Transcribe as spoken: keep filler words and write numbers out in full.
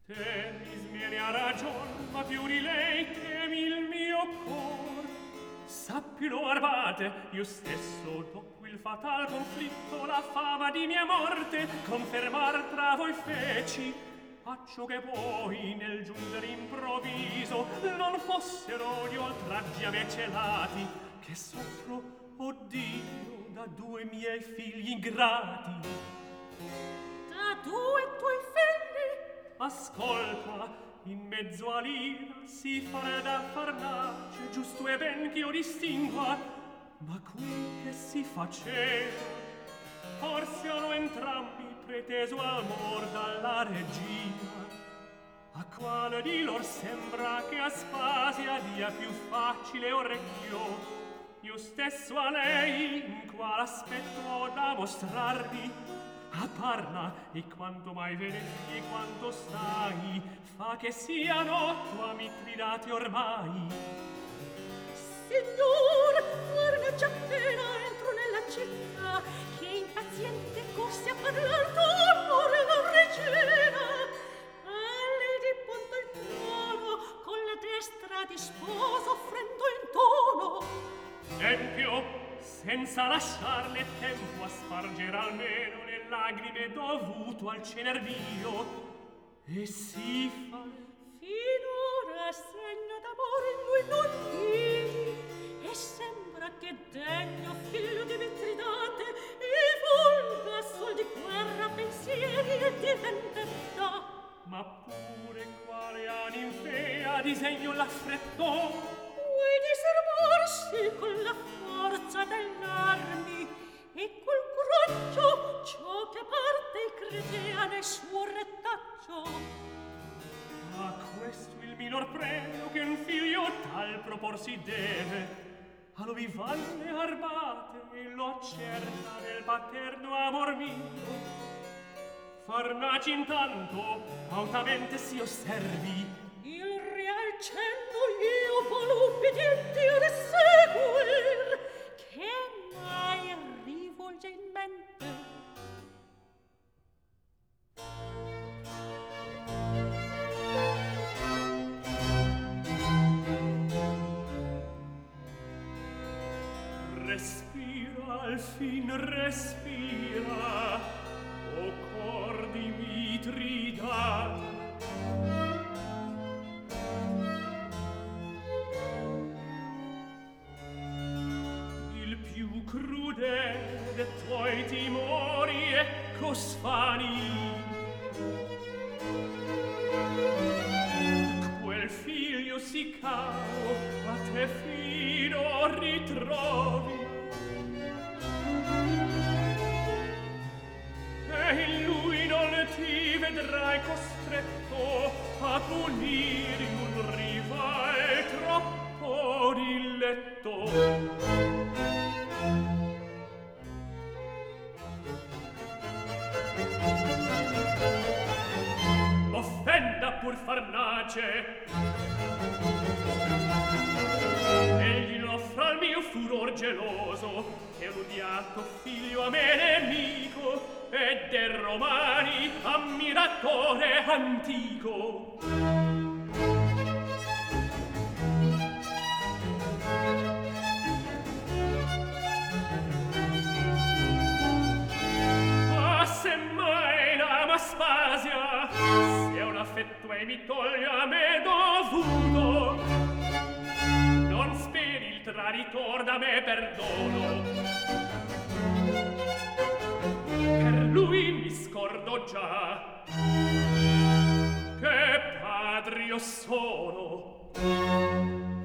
Temis me ne ha ragion, ma più di lei temi il mio cor. Sappilo, Arbate, io stesso, dopo il fatal conflitto, la fama di mia morte confermar tra voi feci, accio che poi nel giungere improvviso non fossero gli oltraggi a me celati, che soffro, oh Dio, da due miei figli ingrati. Da due tuoi figli? Ascolta, in mezzo a l'ira si farà da farnace, giusto e ben che io distingua, ma qui che si faceva, forse hanno entrambi preteso amor dalla regina, a quale di lor sembra che Aspasia dia più facile orecchio, io stesso a lei in qual aspetto ho da mostrarvi. Ah, parla, e quanto mai vedesti e quanto stai, fa che sia noto a Mitridate ormai. Signor, guarda già appena entro nella città, che impaziente corsi a parlar d'onor la regina. A lei di punto il trono, con la destra di sposo offrendo in tono. Empio, senza lasciarle tempo a spargere almeno le lagrime dovuto al cenerbio, e si fa finora segno d'amore in lui non vidi, e sembra che degno figlio di Mitridate e volga sol di guerra pensieri e di vendetta. Ma pure quale animfea disegno l'affrettò, vuoi disarmarsi con la forza dell'armi e col coraggio ciò che a parte credea nel suo rettaggio. Ma questo il minor premio che un figlio tal proporsi deve, allo vivalle Arbate e lo accerta del paterno amor mio. Farnaci intanto autamente si osservi, il real cenno io volo ubbidienti ad seguir, che mai rivolge in mente. Respira, al fin respira, o cor di Mitridate. Il più crudele de tuoi timori ecco sfani, quel figlio si caro a te fido ritrovi, e in lui non ti vedrai costretto a punire un rival troppo diletto. Offenda pur Farnace, egli non offra al mio furor geloso, che l'odiato figlio a me nemico, e dei Romani ammiratore antico. Ah, semmai l'ama Aspasia, se un affetto e mi toglie a me dovuto, non speri il traditor da me perdono. Per lui mi scordo già che padre io sono.